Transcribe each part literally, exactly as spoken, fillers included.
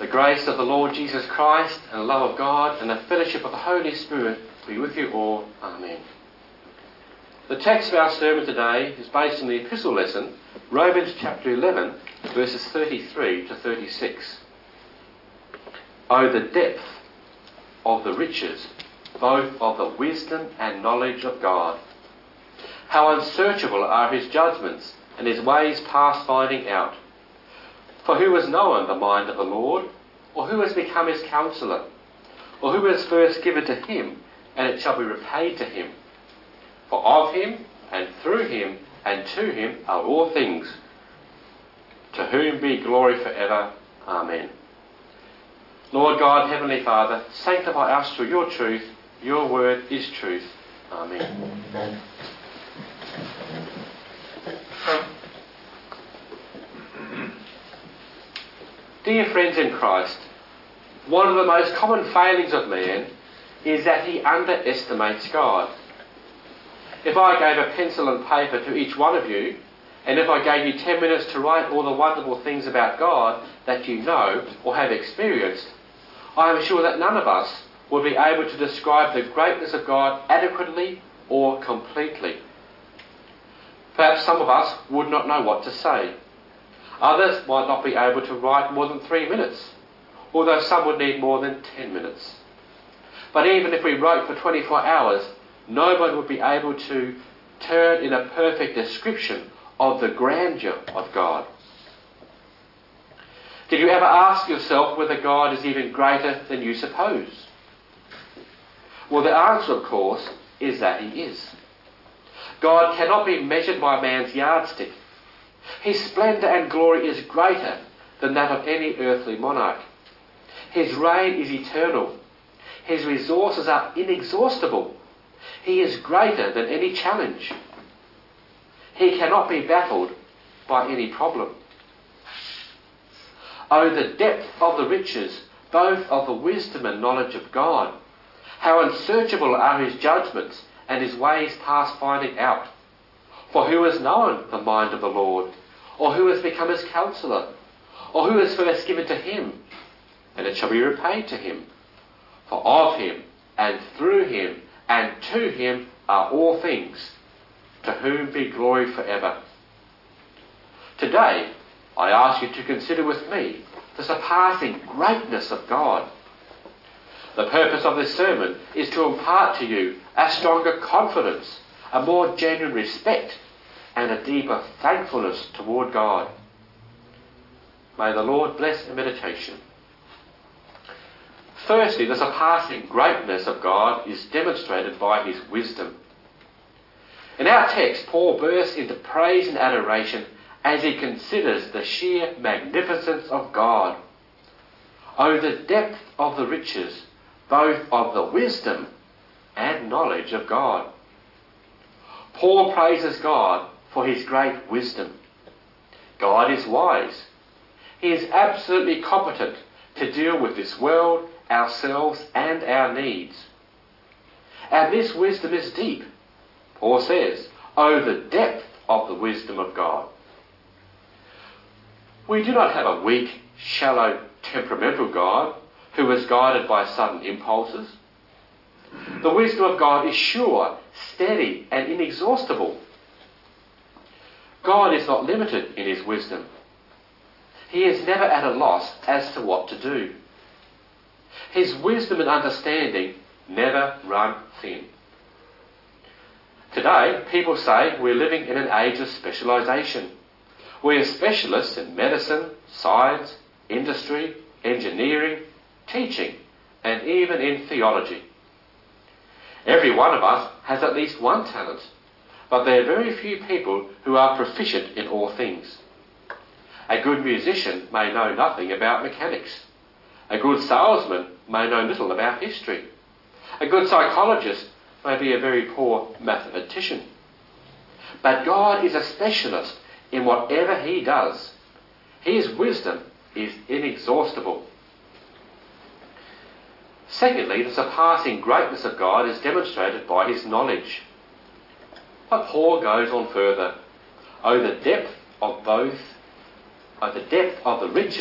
The grace of the Lord Jesus Christ and the love of God and the fellowship of the Holy Spirit be with you all. Amen. The text of our sermon today is based on the epistle lesson, Romans chapter eleven, verses thirty-three to thirty-six. Oh, the depth of the riches, both of the wisdom and knowledge of God. How unsearchable are his judgments and his ways past finding out. For who has known the mind of the Lord? Or who has become his counsellor? Or who has first given to him, and it shall be repaid to him? For of him, and through him, and to him are all things. To whom be glory forever. Amen. Lord God, Heavenly Father, sanctify us through your truth. Your word is truth. Amen. Dear friends in Christ, one of the most common failings of man is that he underestimates God. If I gave a pencil and paper to each one of you, and if I gave you ten minutes to write all the wonderful things about God that you know or have experienced, I am sure that none of us would be able to describe the greatness of God adequately or completely. Perhaps some of us would not know what to say. Others might not be able to write more than three minutes, although some would need more than ten minutes. But even if we wrote for twenty-four hours, nobody would be able to turn in a perfect description of the grandeur of God. Did you ever ask yourself whether God is even greater than you suppose? Well, the answer, of course, is that he is. God cannot be measured by man's yardstick. His splendour and glory is greater than that of any earthly monarch. His reign is eternal. His resources are inexhaustible. He is greater than any challenge. He cannot be baffled by any problem. Oh, the depth of the riches, both of the wisdom and knowledge of God. How unsearchable are his judgments and his ways past finding out. For who has known the mind of the Lord? Or who has become his counsellor? Or who has first given to him, and it shall be repaid to him? For of him, and through him, and to him are all things, to whom be glory forever. Today, I ask you to consider with me the surpassing greatness of God. The purpose of this sermon is to impart to you a stronger confidence, a more genuine respect, and a deeper thankfulness toward God. May the Lord bless the meditation. Firstly, the surpassing greatness of God is demonstrated by his wisdom. In our text, Paul bursts into praise and adoration as he considers the sheer magnificence of God. Oh, the depth of the riches, both of the wisdom and knowledge of God. Paul praises God for his great wisdom. God is wise. He is absolutely competent to deal with this world, ourselves, and our needs. And this wisdom is deep. Paul says, oh, the depth of the wisdom of God. We do not have a weak, shallow, temperamental God who is guided by sudden impulses. The wisdom of God is sure, steady, and inexhaustible. God is not limited in his wisdom. He is never at a loss as to what to do. His wisdom and understanding never run thin. Today, people say we're living in an age of specialisation. We are specialists in medicine, science, industry, engineering, teaching, and even in theology. Every one of us has at least one talent, but there are very few people who are proficient in all things. A good musician may know nothing about mechanics. A good salesman may know little about history. A good psychologist may be a very poor mathematician. But God is a specialist in whatever he does. His wisdom is inexhaustible. Secondly, the surpassing greatness of God is demonstrated by his knowledge. But Paul goes on further. Oh, the depth of both, oh, the depth of the riches,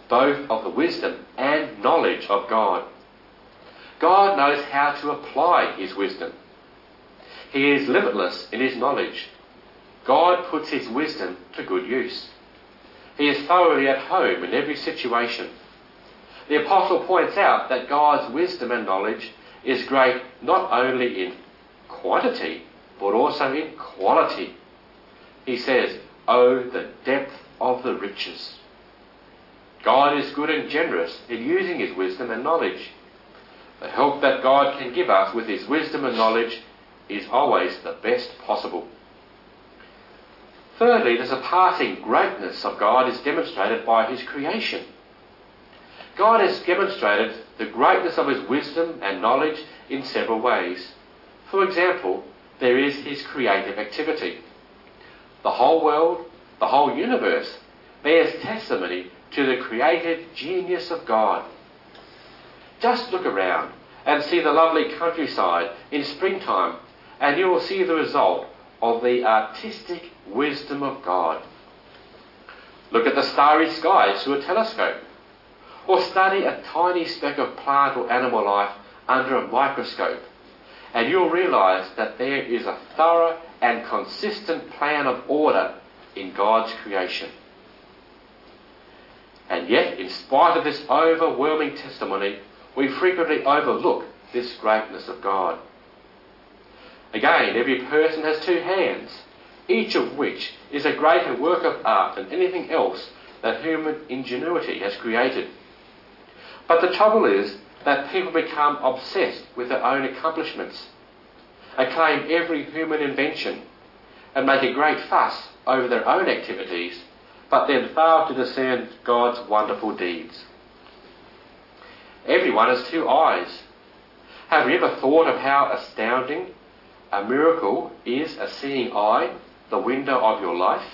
both of the wisdom and knowledge of God. God knows how to apply his wisdom. He is limitless in his knowledge. God puts his wisdom to good use. He is thoroughly at home in every situation. The Apostle points out that God's wisdom and knowledge is great not only in quantity, but also in quality. He says, "Oh, the depth of the riches." God is good and generous in using his wisdom and knowledge. The help that God can give us with his wisdom and knowledge is always the best possible. Thirdly, the surpassing greatness of God is demonstrated by his creation. God has demonstrated the greatness of his wisdom and knowledge in several ways. For example, there is his creative activity. The whole world, the whole universe, bears testimony to the creative genius of God. Just look around and see the lovely countryside in springtime, and you will see the result of the artistic wisdom of God. Look at the starry skies through a telescope, or study a tiny speck of plant or animal life under a microscope, and you'll realise that there is a thorough and consistent plan of order in God's creation. And yet, in spite of this overwhelming testimony, we frequently overlook this greatness of God. Again, every person has two hands, each of which is a greater work of art than anything else that human ingenuity has created. But the trouble is that people become obsessed with their own accomplishments, acclaim every human invention, and make a great fuss over their own activities, but then fail to discern God's wonderful deeds. Everyone has two eyes. Have you ever thought of how astounding a miracle is a seeing eye, the window of your life?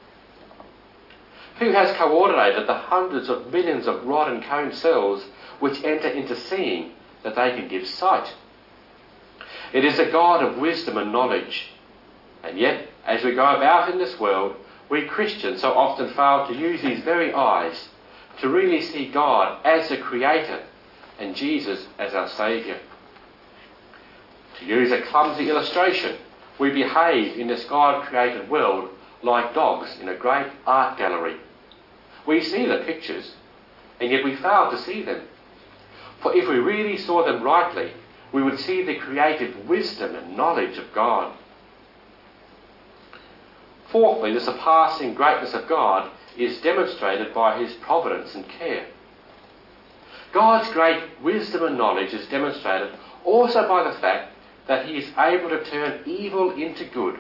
Who has coordinated the hundreds of millions of rod and cone cells which enter into seeing that they can give sight? It is a God of wisdom and knowledge. And yet, as we go about in this world, we Christians so often fail to use these very eyes to really see God as the Creator and Jesus as our Saviour. To use a clumsy illustration, we behave in this God-created world like dogs in a great art gallery. We see the pictures, and yet we fail to see them. For if we really saw them rightly, we would see the creative wisdom and knowledge of God. Fourthly, the surpassing greatness of God is demonstrated by his providence and care. God's great wisdom and knowledge is demonstrated also by the fact that he is able to turn evil into good.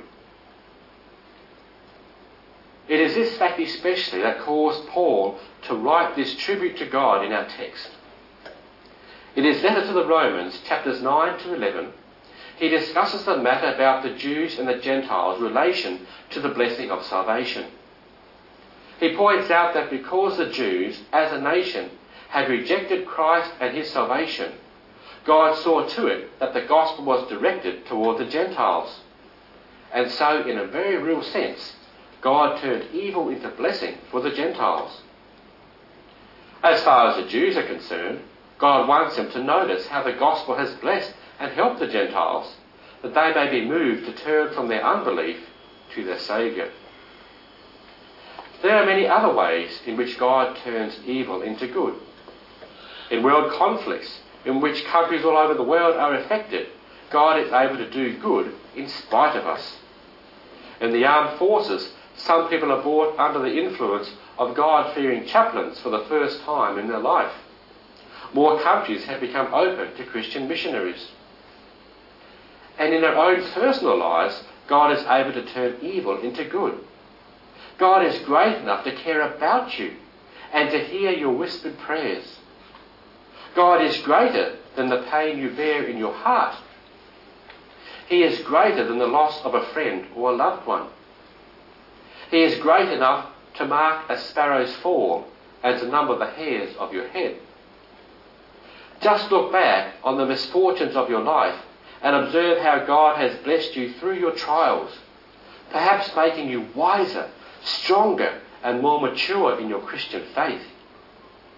It is this fact especially that caused Paul to write this tribute to God in our text. In his letter to the Romans, chapters nine to eleven, he discusses the matter about the Jews and the Gentiles' relation to the blessing of salvation. He points out that because the Jews, as a nation, had rejected Christ and his salvation, God saw to it that the gospel was directed toward the Gentiles. And so, in a very real sense, God turned evil into blessing for the Gentiles. As far as the Jews are concerned, God wants them to notice how the gospel has blessed and helped the Gentiles, that they may be moved to turn from their unbelief to their Saviour. There are many other ways in which God turns evil into good. In world conflicts, in which countries all over the world are affected, God is able to do good in spite of us. In the armed forces, some people are brought under the influence of God-fearing chaplains for the first time in their life. More countries have become open to Christian missionaries. And in our own personal lives, God is able to turn evil into good. God is great enough to care about you and to hear your whispered prayers. God is greater than the pain you bear in your heart. He is greater than the loss of a friend or a loved one. He is great enough to mark a sparrow's fall and to number the hairs of your head. Just look back on the misfortunes of your life and observe how God has blessed you through your trials, perhaps making you wiser, stronger, and more mature in your Christian faith.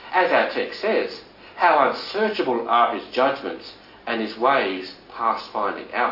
As our text says, how unsearchable are his judgments and his ways past finding out.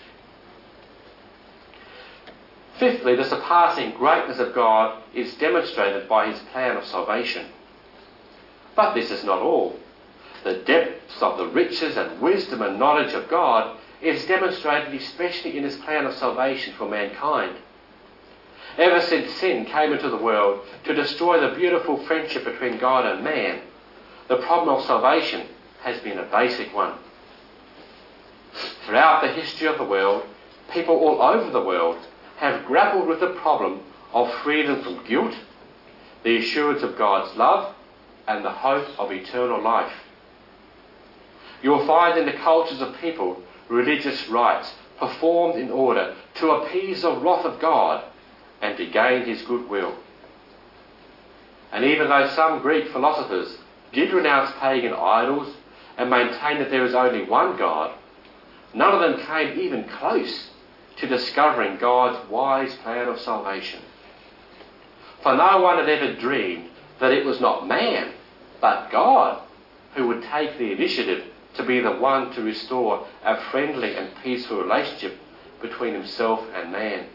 Fifthly, the surpassing greatness of God is demonstrated by his plan of salvation. But this is not all. The depths of the riches and wisdom and knowledge of God is demonstrated especially in his plan of salvation for mankind. Ever since sin came into the world to destroy the beautiful friendship between God and man, the problem of salvation has been a basic one. Throughout the history of the world, people all over the world have grappled with the problem of freedom from guilt, the assurance of God's love, and the hope of eternal life. You'll find in the cultures of people religious rites performed in order to appease the wrath of God and to gain his goodwill. And even though some Greek philosophers did renounce pagan idols and maintain that there is only one God, none of them came even close to discovering God's wise plan of salvation. For no one had ever dreamed that it was not man, but God, who would take the initiative to be the one to restore a friendly and peaceful relationship between himself and man.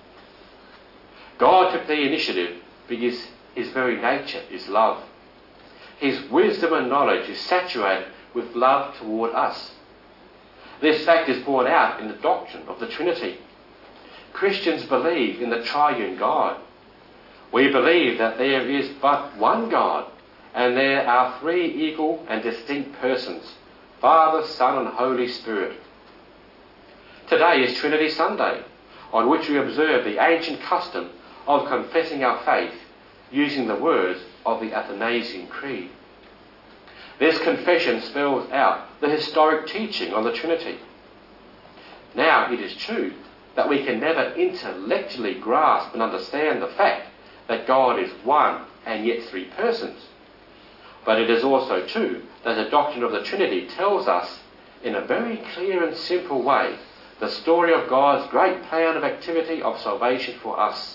God took the initiative because his very nature is love. His wisdom and knowledge is saturated with love toward us. This fact is borne out in the doctrine of the Trinity. Christians believe in the triune God. We believe that there is but one God, and there are three equal and distinct persons, Father, Son, and Holy Spirit. Today is Trinity Sunday, on which we observe the ancient custom of confessing our faith using the words of the Athanasian Creed. This confession spells out the historic teaching on the Trinity. Now, it is true that we can never intellectually grasp and understand the fact that God is one and yet three persons. But it is also true that the doctrine of the Trinity tells us in a very clear and simple way the story of God's great plan of activity of salvation for us.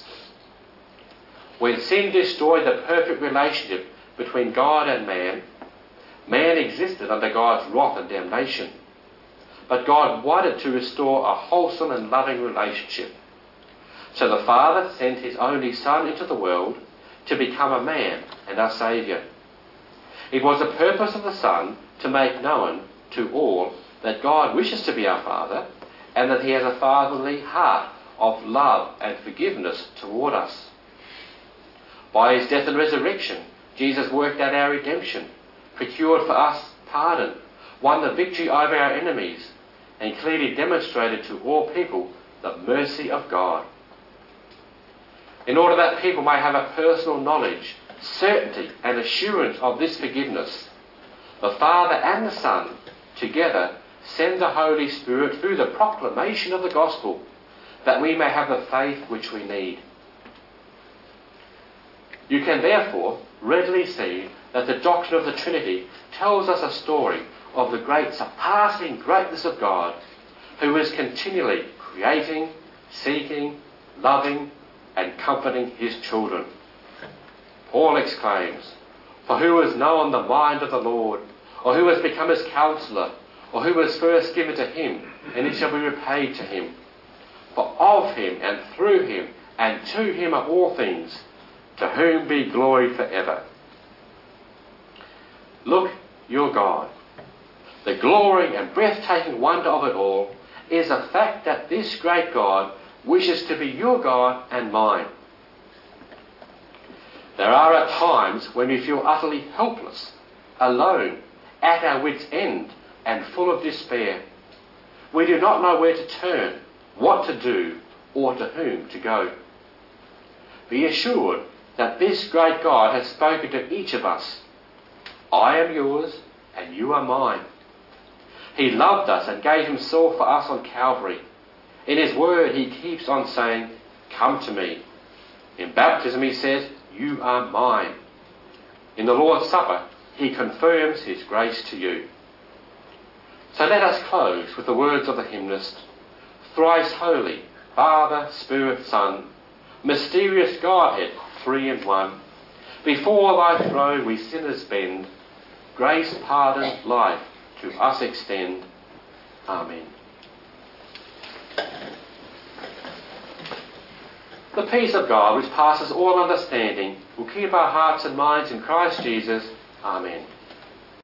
When sin destroyed the perfect relationship between God and man, man existed under God's wrath and damnation. But God wanted to restore a wholesome and loving relationship. So the Father sent his only Son into the world to become a man and our Saviour. It was the purpose of the Son to make known to all that God wishes to be our Father and that he has a fatherly heart of love and forgiveness toward us. By his death and resurrection, Jesus worked out our redemption, procured for us pardon, won the victory over our enemies, and clearly demonstrated to all people the mercy of God. In order that people may have a personal knowledge, certainty, and assurance of this forgiveness, the Father and the Son together send the Holy Spirit through the proclamation of the gospel, that we may have the faith which we need. You can therefore readily see that the doctrine of the Trinity tells us a story of the great surpassing greatness of God, who is continually creating, seeking, loving, and comforting his children. Paul exclaims, "For who has known the mind of the Lord, or who has become his counsellor, or who was first given to him, and it shall be repaid to him? For of him, and through him, and to him are all things, to whom be glory forever." Look, your God. The glory and breathtaking wonder of it all is the fact that this great God wishes to be your God and mine. There are at times when we feel utterly helpless, alone, at our wits' end, and full of despair. We do not know where to turn, what to do, or to whom to go. Be assured that this great God has spoken to each of us. I am yours, and you are mine. He loved us and gave himself for us on Calvary. In his word, he keeps on saying, "Come to me." In baptism, he says, "You are mine." In the Lord's Supper, he confirms his grace to you. So let us close with the words of the hymnist. Thrice holy, Father, Spirit, Son, mysterious Godhead, three in one, Before thy throne we sinners bend, grace, pardon, life to us extend. Amen. The peace of God, which passes all understanding, will keep our hearts and minds in Christ Jesus. Amen.